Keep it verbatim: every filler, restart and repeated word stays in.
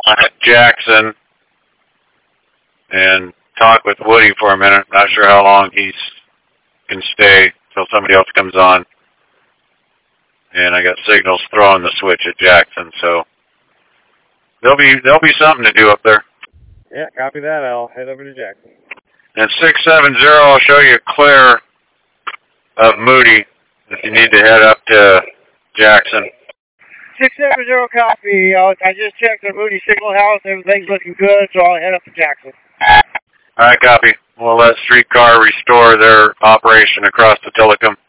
at Jackson and talk with Woody for a minute. Not sure how long he can stay till somebody else comes on. And I got signals throwing the switch at Jackson, so there'll be there'll be something to do up there. Yeah, copy that. I'll head over to Jackson. And six seven zero, I'll show you clear of Moody if you need to head up to Jackson. six seven zero, copy. Uh, I just checked the Moody signal house. Everything's looking good, so I'll head up to Jackson. All right, copy. We'll let Streetcar restore their operation across the Telecom.